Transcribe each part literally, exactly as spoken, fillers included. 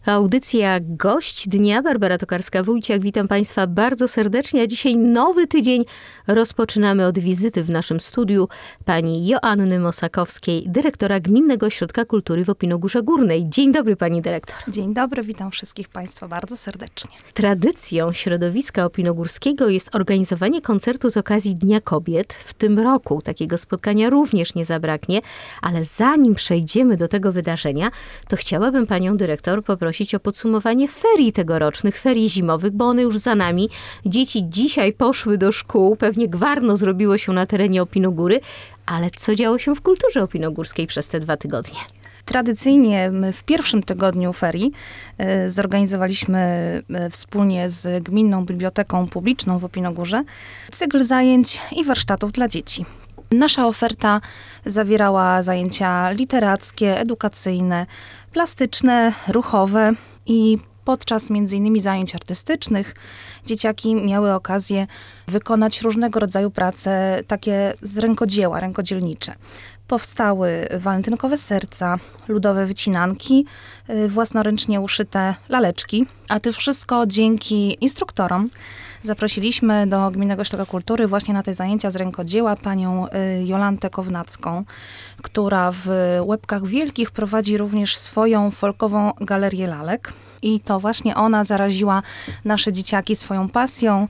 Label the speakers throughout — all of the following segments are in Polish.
Speaker 1: Audycja Gość Dnia. Barbara Tokarska-Wójciak. Witam Państwa bardzo serdecznie. A dzisiaj nowy tydzień rozpoczynamy od wizyty w naszym studiu pani Joanny Mosakowskiej, dyrektora Gminnego Ośrodka Kultury w Opinogórze Górnej. Dzień dobry, pani dyrektor.
Speaker 2: Dzień dobry, witam wszystkich Państwa bardzo serdecznie.
Speaker 1: Tradycją środowiska opinogórskiego jest organizowanie koncertu z okazji Dnia Kobiet. W tym roku takiego spotkania również nie zabraknie, ale zanim przejdziemy do tego wydarzenia, to chciałabym panią dyrektor poprosić o podsumowanie ferii tegorocznych, ferii zimowych, bo one już za nami. Dzieci dzisiaj poszły do szkół, pewnie gwarno zrobiło się na terenie Opinogóry, ale co działo się w kulturze opinogórskiej przez te dwa tygodnie?
Speaker 2: Tradycyjnie my w pierwszym tygodniu ferii e, zorganizowaliśmy e, wspólnie z Gminną Biblioteką Publiczną w Opinogórze cykl zajęć i warsztatów dla dzieci. Nasza oferta zawierała zajęcia literackie, edukacyjne, plastyczne, ruchowe i podczas między innymi zajęć artystycznych dzieciaki miały okazję wykonać różnego rodzaju prace takie z rękodzieła, rękodzielnicze. Powstały walentynkowe serca, ludowe wycinanki, własnoręcznie uszyte laleczki, a to wszystko dzięki instruktorom. Zaprosiliśmy do Gminnego Ośrodka Kultury właśnie na te zajęcia z rękodzieła panią Jolantę Kownacką, która w Łebkach Wielkich prowadzi również swoją folkową galerię lalek. I to właśnie ona zaraziła nasze dzieciaki swoją pasją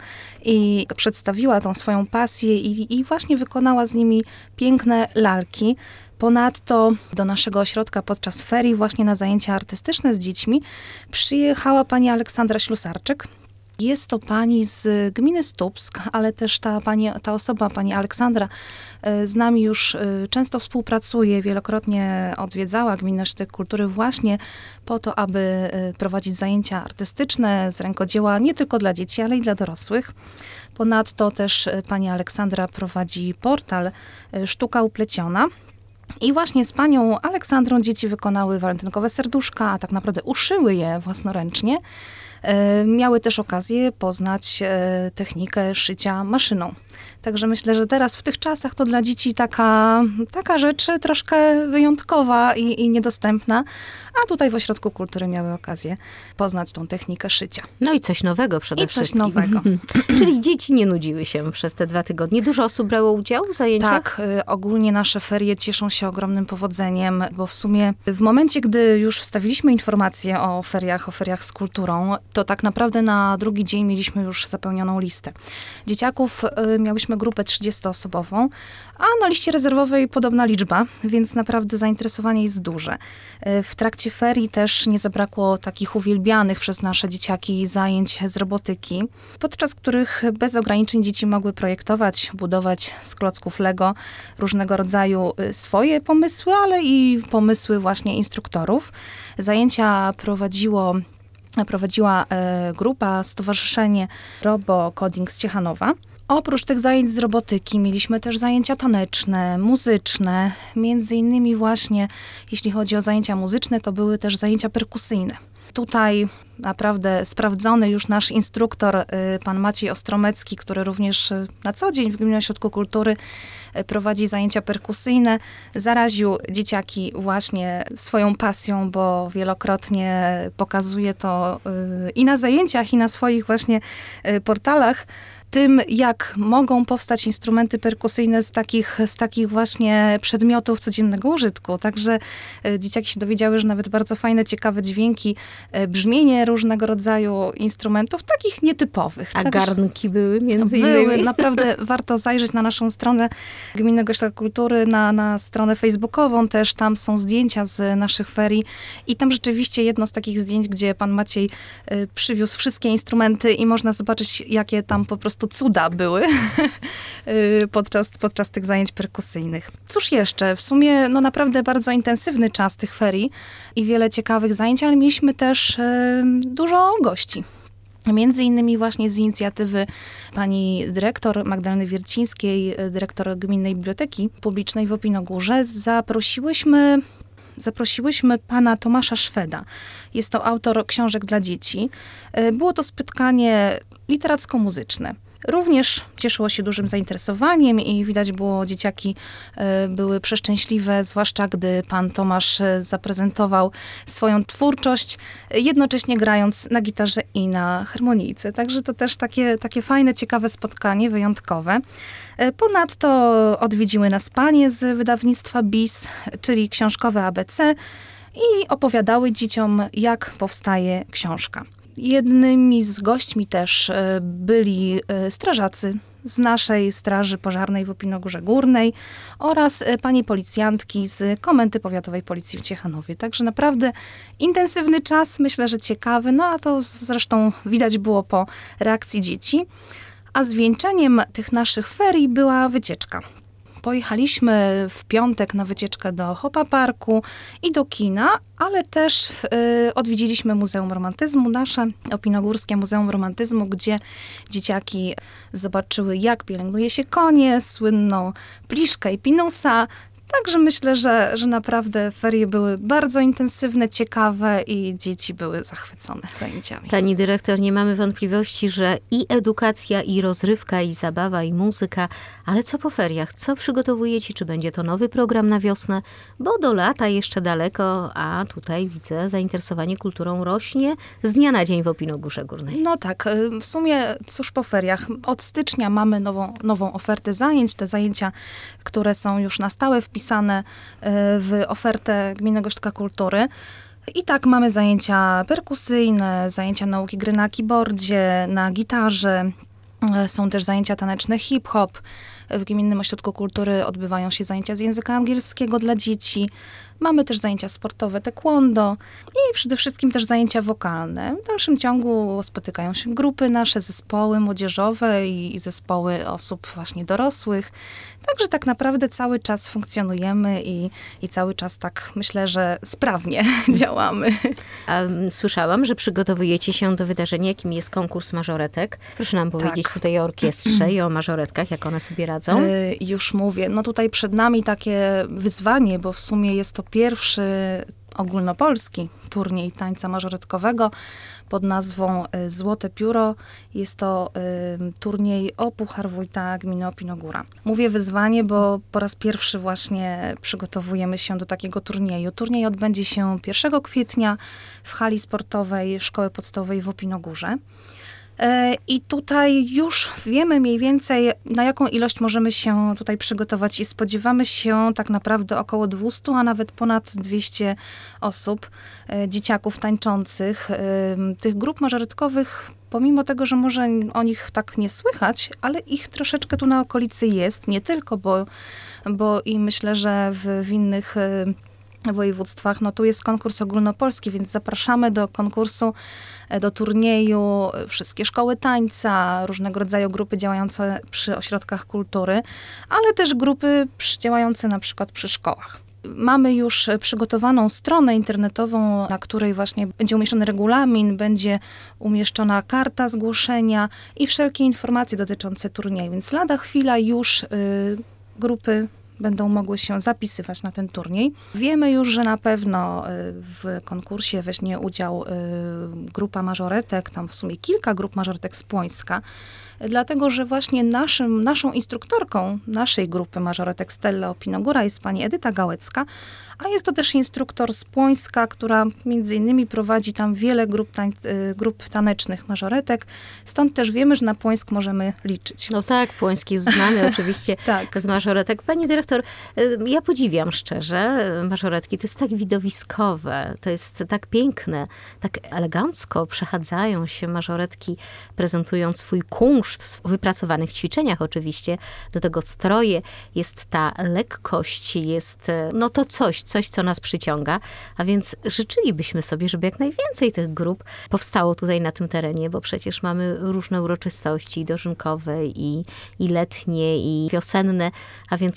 Speaker 2: i przedstawiła tą swoją pasję i, i właśnie wykonała z nimi piękne lalki. Ponadto do naszego ośrodka podczas ferii właśnie na zajęcia artystyczne z dziećmi przyjechała pani Aleksandra Ślusarczyk. Jest to pani z gminy Stupsk, ale też ta, pani, ta osoba, pani Aleksandra, z nami już często współpracuje, wielokrotnie odwiedzała Gminny Ośrodek Kultury właśnie po to, aby prowadzić zajęcia artystyczne z rękodzieła nie tylko dla dzieci, ale i dla dorosłych. Ponadto też pani Aleksandra prowadzi portal Sztuka Upleciona. I właśnie z panią Aleksandrą dzieci wykonały walentynkowe serduszka, a tak naprawdę uszyły je własnoręcznie. Miały też okazję poznać technikę szycia maszyną. Także myślę, że teraz w tych czasach to dla dzieci taka, taka rzecz troszkę wyjątkowa i, i niedostępna, a tutaj w Ośrodku Kultury miały okazję poznać tą technikę szycia.
Speaker 1: No i coś nowego przede
Speaker 2: I
Speaker 1: wszystkim.
Speaker 2: coś nowego.
Speaker 1: Czyli dzieci nie nudziły się przez te dwa tygodnie. Dużo osób brało udział w zajęciach?
Speaker 2: Tak, y, ogólnie nasze ferie cieszą się ogromnym powodzeniem, bo w sumie w momencie, gdy już wstawiliśmy informacje o feriach, o feriach z kulturą, to tak naprawdę na drugi dzień mieliśmy już zapełnioną listę. Dzieciaków y, miałyśmy grupę trzydziestoosobową, a na liście rezerwowej podobna liczba, więc naprawdę zainteresowanie jest duże. Y, w trakcie ferii też nie zabrakło takich uwielbianych przez nasze dzieciaki zajęć z robotyki, podczas których bez ograniczeń dzieci mogły projektować, budować z klocków Lego różnego rodzaju y, swoje pomysły, ale i pomysły właśnie instruktorów. Zajęcia prowadziło prowadziła e, grupa, stowarzyszenie Robo Coding z Ciechanowa. Oprócz tych zajęć z robotyki mieliśmy też zajęcia taneczne, muzyczne, między innymi właśnie, jeśli chodzi o zajęcia muzyczne, to były też zajęcia perkusyjne. Tutaj naprawdę sprawdzony już nasz instruktor, y, pan Maciej Ostromecki, który również y, na co dzień w Gminnym Ośrodku Kultury y, prowadzi zajęcia perkusyjne, zaraził dzieciaki właśnie swoją pasją, bo wielokrotnie pokazuje to y, i na zajęciach, i na swoich właśnie y, portalach, tym, jak mogą powstać instrumenty perkusyjne z takich, z takich właśnie przedmiotów codziennego użytku. Także e, dzieciaki się dowiedziały, że nawet bardzo fajne, ciekawe dźwięki, e, brzmienie różnego rodzaju instrumentów, takich nietypowych.
Speaker 1: A
Speaker 2: Także
Speaker 1: garnki były między
Speaker 2: były,
Speaker 1: innymi?
Speaker 2: naprawdę warto zajrzeć na naszą stronę Gminnego Ośrodka Kultury, na, na stronę facebookową też, tam są zdjęcia z naszych ferii i tam rzeczywiście jedno z takich zdjęć, gdzie pan Maciej e, przywiózł wszystkie instrumenty i można zobaczyć, jakie tam po prostu cuda były podczas, podczas tych zajęć perkusyjnych. Cóż jeszcze? W sumie no naprawdę bardzo intensywny czas tych ferii i wiele ciekawych zajęć, ale mieliśmy też y, dużo gości. Między innymi właśnie z inicjatywy pani dyrektor Magdaleny Wiercińskiej, dyrektor Gminnej Biblioteki Publicznej w Opinogórze, zaprosiłyśmy Zaprosiłyśmy pana Tomasza Szweda. Jest to autor książek dla dzieci. Było to spotkanie literacko-muzyczne. również cieszyło się dużym zainteresowaniem i widać było, dzieciaki e, były przeszczęśliwe, zwłaszcza gdy pan Tomasz e, zaprezentował swoją twórczość, e, jednocześnie grając na gitarze i na harmonijce. Także to też takie, takie fajne, ciekawe spotkanie, wyjątkowe. E, ponadto odwiedziły nas panie z wydawnictwa B I S, czyli książkowe A B C, i opowiadały dzieciom, jak powstaje książka. Jednymi z gośćmi też e, byli e, strażacy z naszej Straży Pożarnej w Opinogórze Górnej oraz e, panie policjantki z Komendy Powiatowej Policji w Ciechanowie. Także naprawdę intensywny czas, myślę, że ciekawy, no a to zresztą widać było po reakcji dzieci. A zwieńczeniem tych naszych ferii była wycieczka. Pojechaliśmy w piątek na wycieczkę do Hopa Parku i do kina, ale też y, odwiedziliśmy Muzeum Romantyzmu, nasze Opinogórskie Muzeum Romantyzmu, gdzie dzieciaki zobaczyły, jak pielęgnuje się konie, słynną pliszkę i pinusa. Także myślę, że, że naprawdę ferie były bardzo intensywne, ciekawe i dzieci były zachwycone zajęciami.
Speaker 1: Pani dyrektor, nie mamy wątpliwości, że i edukacja, i rozrywka, i zabawa, i muzyka, ale co po feriach? Co przygotowujecie? Czy będzie to nowy program na wiosnę? Bo do lata jeszcze daleko, a tutaj widzę, zainteresowanie kulturą rośnie z dnia na dzień w Opinogórze Górnej.
Speaker 2: No tak, w sumie cóż po feriach. Od stycznia mamy nową, nową ofertę zajęć. Te zajęcia, które są już na stałe wpisane w ofertę Gminnego Ośrodka Kultury. I tak mamy zajęcia perkusyjne, zajęcia nauki gry na keyboardzie, na gitarze. Są też zajęcia taneczne hip-hop. W Gminnym Ośrodku Kultury odbywają się zajęcia z języka angielskiego dla dzieci. Mamy też zajęcia sportowe taekwondo i przede wszystkim też zajęcia wokalne. W dalszym ciągu spotykają się grupy nasze, zespoły młodzieżowe i zespoły osób właśnie dorosłych. Także tak naprawdę cały czas funkcjonujemy i, i cały czas tak myślę, że sprawnie działamy.
Speaker 1: A słyszałam, że przygotowujecie się do wydarzenia, jakim jest konkurs mażoretek. Proszę nam powiedzieć
Speaker 2: Tak.
Speaker 1: tutaj o orkiestrze i o mażoretkach, jak one sobie radzą.
Speaker 2: Y, już mówię, no tutaj przed nami takie wyzwanie, bo w sumie jest to pierwszy ogólnopolski turniej tańca mażoretkowego pod nazwą y, Złote Pióro. Jest to y, turniej o Puchar Wójta Gminy Opinogóra. Mówię wyzwanie, bo po raz pierwszy właśnie przygotowujemy się do takiego turnieju. Turniej odbędzie się pierwszego kwietnia w hali sportowej Szkoły Podstawowej w Opinogórze. I tutaj już wiemy mniej więcej, na jaką ilość możemy się tutaj przygotować i spodziewamy się tak naprawdę około dwieście, a nawet ponad dwieście osób, dzieciaków tańczących. Tych grup mażoretkowych, pomimo tego, że może o nich tak nie słychać, ale ich troszeczkę tu na okolicy jest, nie tylko, bo, bo i myślę, że w, w innych województwach, no tu jest konkurs ogólnopolski, więc zapraszamy do konkursu, do turnieju wszystkie szkoły tańca, różnego rodzaju grupy działające przy ośrodkach kultury, ale też grupy działające na przykład przy szkołach. Mamy już przygotowaną stronę internetową, na której właśnie będzie umieszczony regulamin, będzie umieszczona karta zgłoszenia i wszelkie informacje dotyczące turnieju, więc lada chwila już y, grupy będą mogły się zapisywać na ten turniej. Wiemy już, że na pewno w konkursie weźmie udział grupa mażoretek, tam w sumie kilka grup mażoretek z Płońska, dlatego, że właśnie naszym, naszą instruktorką naszej grupy mażoretek Stella Opinogóra jest pani Edyta Gałecka, a jest to też instruktor z Płońska, która między innymi prowadzi tam wiele grup, tań, grup tanecznych mażoretek, stąd też wiemy, że na Płońsk możemy liczyć.
Speaker 1: No tak, Płońsk jest znany oczywiście
Speaker 2: tak.
Speaker 1: z mażoretek. Pani dyrektor, ja podziwiam szczerze, mażoretki to jest tak widowiskowe, to jest tak piękne, tak elegancko przechadzają się mażoretki, prezentując swój kunszt w wypracowanych ćwiczeniach oczywiście, do tego stroje, jest ta lekkość, jest no to coś, coś, co nas przyciąga, a więc życzylibyśmy sobie, żeby jak najwięcej tych grup powstało tutaj na tym terenie, bo przecież mamy różne uroczystości i dożynkowe, i, i letnie, i wiosenne, a więc każde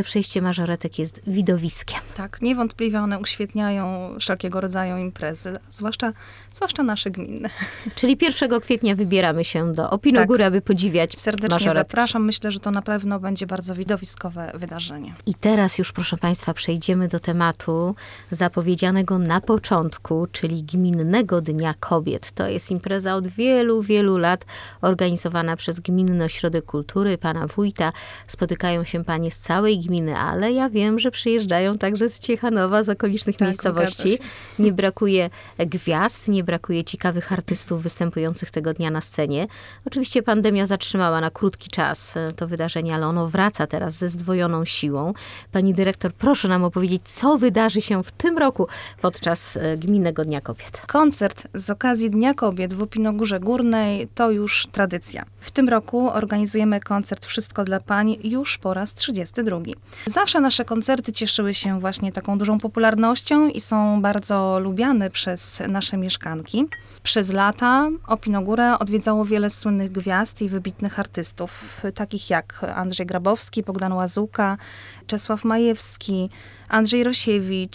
Speaker 1: przejście mażoretek jest widowiskiem.
Speaker 2: Tak, niewątpliwie one uświetniają wszelkiego rodzaju imprezy, zwłaszcza, zwłaszcza nasze gminne.
Speaker 1: Czyli pierwszego kwietnia wybieramy się do Opinogóry, tak, aby podziwiać
Speaker 2: Serdecznie
Speaker 1: mażoretki.
Speaker 2: Zapraszam. Myślę, że to na pewno będzie bardzo widowiskowe wydarzenie.
Speaker 1: I teraz już, proszę Państwa, przejdziemy do tematu zapowiedzianego na początku, czyli Gminnego Dnia Kobiet. To jest impreza od wielu, wielu lat organizowana przez Gminny Ośrodek Kultury, pana wójta. Spotykają się panie z całej gminy, ale ja wiem, że przyjeżdżają także z Ciechanowa, z okolicznych tak, miejscowości. Nie brakuje gwiazd, nie brakuje ciekawych artystów występujących tego dnia na scenie. Oczywiście pandemia zatrzymała na krótki czas to wydarzenie, ale ono wraca teraz ze zdwojoną siłą. Pani dyrektor, proszę nam opowiedzieć, co wydarzy się w tym roku podczas Gminnego Dnia Kobiet.
Speaker 2: Koncert z okazji Dnia Kobiet w Opinogórze Górnej to już tradycja. W tym roku organizujemy koncert Wszystko dla Pań już po raz trzydziesty drugi. Zawsze nasze koncerty cieszyły się właśnie taką dużą popularnością i są bardzo lubiane przez nasze mieszkanki. Przez lata Opinogórę odwiedzało wiele słynnych gwiazd i wybitnych artystów, takich jak Andrzej Grabowski, Bogdan Łazuka, Czesław Majewski, Andrzej Rosiewicz.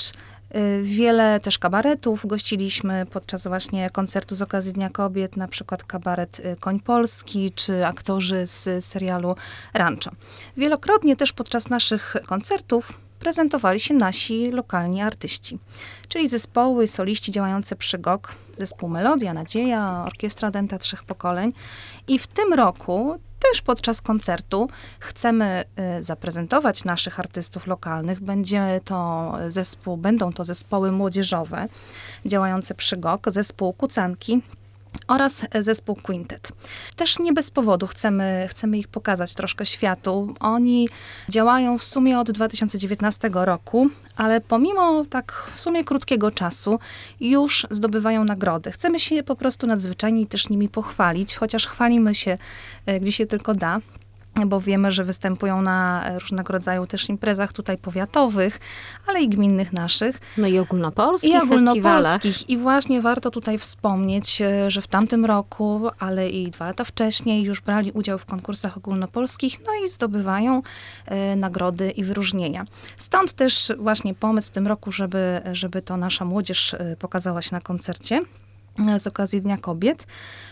Speaker 2: Wiele też kabaretów gościliśmy podczas właśnie koncertu z okazji Dnia Kobiet, na przykład kabaret Koń Polski, czy aktorzy z serialu Rancho. Wielokrotnie też podczas naszych koncertów prezentowali się nasi lokalni artyści, czyli zespoły, soliści działające przy G O K, zespół Melodia, Nadzieja, Orkiestra Dęta Trzech Pokoleń. I w tym roku też podczas koncertu chcemy y, zaprezentować naszych artystów lokalnych. Będzie to zespół, będą to zespoły młodzieżowe działające przy G O K, zespół Kucanki oraz zespół Quintet. Też nie bez powodu chcemy, chcemy ich pokazać troszkę światu. Oni działają w sumie od dwa tysiące dziewiętnastego roku, ale pomimo tak w sumie krótkiego czasu już zdobywają nagrody. Chcemy się po prostu nadzwyczajnie też nimi pochwalić, chociaż chwalimy się, gdzie się tylko da, bo wiemy, że występują na różnego rodzaju też imprezach tutaj powiatowych, ale i gminnych naszych.
Speaker 1: No i ogólnopolskich
Speaker 2: I ogólnopolskich.
Speaker 1: festiwalach.
Speaker 2: I właśnie warto tutaj wspomnieć, że w tamtym roku, ale i dwa lata wcześniej już brali udział w konkursach ogólnopolskich, no i zdobywają e, nagrody i wyróżnienia. Stąd też właśnie pomysł w tym roku, żeby, żeby to nasza młodzież e, pokazała się na koncercie z okazji Dnia Kobiet.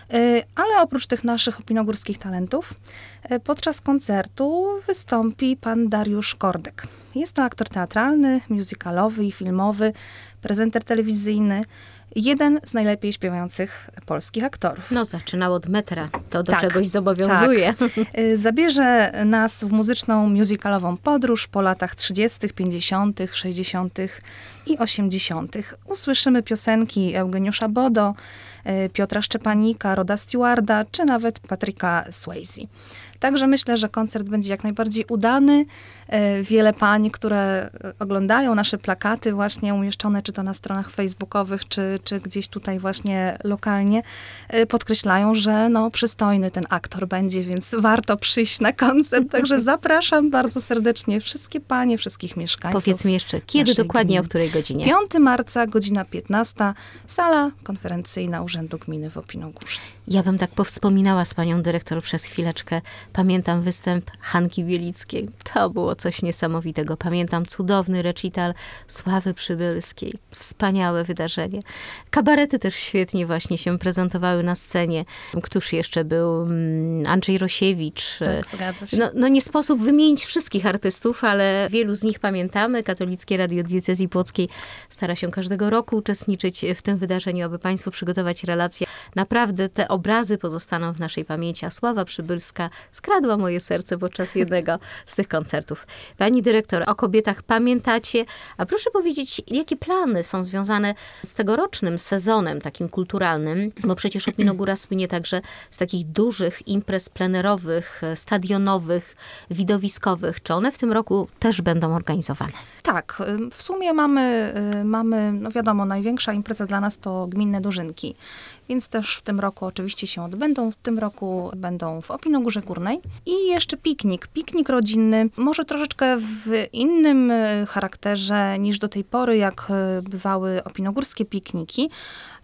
Speaker 2: Ale oprócz tych naszych opinogórskich talentów, podczas koncertu wystąpi pan Dariusz Kordek. Jest to aktor teatralny, musicalowy i filmowy, prezenter telewizyjny, jeden z najlepiej śpiewających polskich aktorów.
Speaker 1: No, zaczynał od metra. To do
Speaker 2: tak,
Speaker 1: czegoś zobowiązuje.
Speaker 2: Tak. Zabierze nas w muzyczną, musicalową podróż po latach trzydziestych, pięćdziesiątych, sześćdziesiątych i osiemdziesiątych. Usłyszymy piosenki Eugeniusza Bodo, Piotra Szczepanika, Roda Stewarda, czy nawet Patryka Swayze. Także myślę, że koncert będzie jak najbardziej udany. Wiele pań, które oglądają nasze plakaty właśnie umieszczone, czy to na stronach facebookowych, czy, czy gdzieś tutaj właśnie lokalnie, podkreślają, że no, przystojny ten aktor będzie, więc warto przyjść na koncert. Także zapraszam bardzo serdecznie wszystkie panie, wszystkich mieszkańców.
Speaker 1: Powiedz mi jeszcze, kiedy dokładnie,
Speaker 2: gminy.
Speaker 1: O której godzinie?
Speaker 2: piątego marca, godzina piętnasta, sala konferencyjna Urzędu Gminy w Opinogórze.
Speaker 1: Ja bym tak powspominała z panią dyrektor przez chwileczkę. Pamiętam występ Hanki Bielickiej. To było coś niesamowitego. Pamiętam cudowny recital Sławy Przybylskiej. Wspaniałe wydarzenie. Kabarety też świetnie właśnie się prezentowały na scenie. Któż jeszcze był? Andrzej Rosiewicz.
Speaker 2: Tak, zgadza się.
Speaker 1: No, no nie sposób wymienić wszystkich artystów, ale wielu z nich pamiętamy. Katolickie Radio Diecezji Płockiej stara się każdego roku uczestniczyć w tym wydarzeniu, aby państwu przygotować relacje. Naprawdę te obrazy pozostaną w naszej pamięci, a Sława Przybylska skradła moje serce podczas jednego z tych koncertów. Pani dyrektor, o kobietach pamiętacie, a proszę powiedzieć, jakie plany są związane z tegorocznym sezonem takim kulturalnym, bo przecież Opinogóra słynie także z takich dużych imprez plenerowych, stadionowych, widowiskowych. Czy one w tym roku też będą organizowane?
Speaker 2: Tak, w sumie mamy, mamy, no wiadomo, największa impreza dla nas to Gminne Dożynki, więc też w tym roku oczywiście się odbędą. W tym roku będą w Opinogórze Górnej. I jeszcze piknik, piknik rodzinny, może troszeczkę w innym charakterze niż do tej pory, jak bywały opinogórskie pikniki.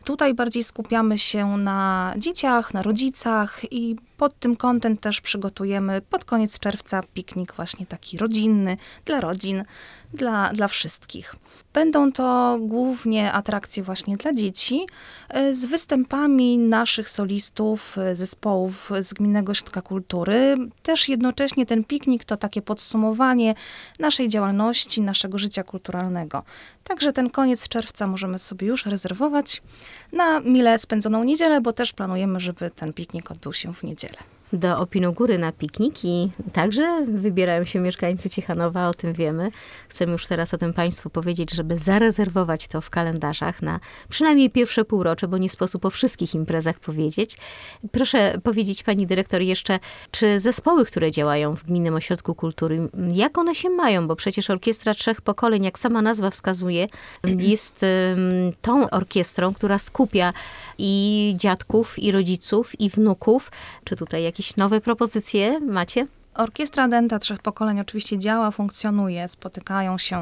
Speaker 2: Tutaj bardziej skupiamy się na dzieciach, na rodzicach i pod tym kątem też przygotujemy pod koniec czerwca piknik właśnie taki rodzinny, dla rodzin, dla, dla wszystkich. Będą to głównie atrakcje właśnie dla dzieci z występami naszych solistów, zespołów z Gminnego Ośrodka Kultury. Też jednocześnie ten piknik to takie podsumowanie naszej działalności, naszego życia kulturalnego. Także ten koniec czerwca możemy sobie już rezerwować na mile spędzoną niedzielę, bo też planujemy, żeby ten piknik odbył się w niedzielę.
Speaker 1: Do Opinogóry na pikniki także wybierają się mieszkańcy Ciechanowa, o tym wiemy. Chcemy już teraz o tym Państwu powiedzieć, żeby zarezerwować to w kalendarzach na przynajmniej pierwsze półrocze, bo nie sposób o wszystkich imprezach powiedzieć. Proszę powiedzieć Pani Dyrektor jeszcze, czy zespoły, które działają w Gminnym Ośrodku Kultury, jak one się mają? Bo przecież Orkiestra Trzech Pokoleń, jak sama nazwa wskazuje, jest um, tą orkiestrą, która skupia i dziadków, i rodziców, i wnuków. Czy tutaj jakieś nowe propozycje macie?
Speaker 2: Orkiestra Dęta Trzech Pokoleń oczywiście działa, funkcjonuje. Spotykają się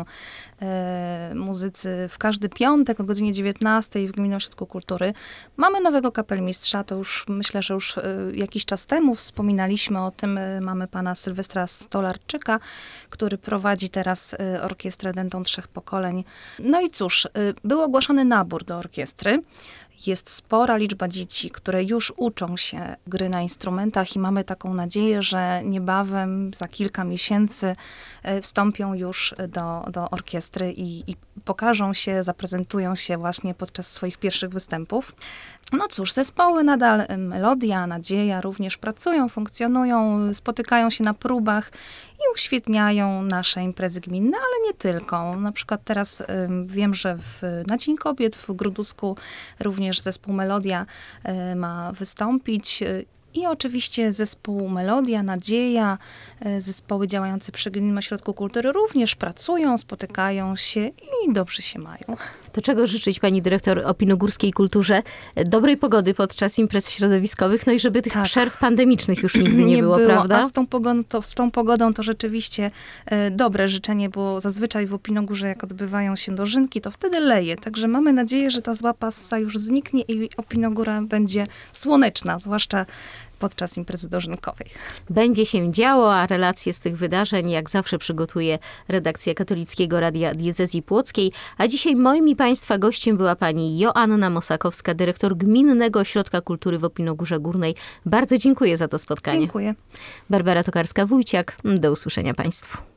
Speaker 2: e, muzycy w każdy piątek o godzinie dziewiętnastej w Gminnym Ośrodku Kultury. Mamy nowego kapelmistrza, to już myślę, że już e, jakiś czas temu wspominaliśmy o tym. E, mamy pana Sylwestra Stolarczyka, który prowadzi teraz e, Orkiestrę Dętą Trzech Pokoleń. No i cóż, e, był ogłaszany nabór do orkiestry. Jest spora liczba dzieci, które już uczą się gry na instrumentach i mamy taką nadzieję, że niebawem, za kilka miesięcy wstąpią już do, do orkiestry i, i pokażą się, zaprezentują się właśnie podczas swoich pierwszych występów. No cóż, zespoły nadal, Melodia, Nadzieja również pracują, funkcjonują, spotykają się na próbach i uświetniają nasze imprezy gminne, ale nie tylko. Na przykład teraz ym, wiem, że w, na Dzień Kobiet w Grudusku również zespół Melodia y, ma wystąpić. I oczywiście zespół Melodia, Nadzieja, zespoły działające przy Gminnym Ośrodku Kultury również pracują, spotykają się i dobrze się mają.
Speaker 1: To czego życzyć Pani Dyrektor Opinogórskiej Kulturze? Dobrej pogody podczas imprez środowiskowych, no i żeby tych tak. przerw pandemicznych już nigdy nie, nie było, było, prawda?
Speaker 2: A z tą pogodą to, z tą pogodą to rzeczywiście e, dobre życzenie, bo zazwyczaj w Opinogórze jak odbywają się dożynki, to wtedy leje. Także mamy nadzieję, że ta zła passa już zniknie i Opinogóra będzie słoneczna, zwłaszcza podczas imprezy dożynkowej.
Speaker 1: Będzie się działo, a relacje z tych wydarzeń jak zawsze przygotuje redakcja Katolickiego Radia Diecezji Płockiej. A dzisiaj moim i Państwa gościem była pani Joanna Mosakowska, dyrektor Gminnego Ośrodka Kultury w Opinogórze Górnej. Bardzo dziękuję za to spotkanie.
Speaker 2: Dziękuję.
Speaker 1: Barbara Tokarska-Wójciak. Do usłyszenia Państwu.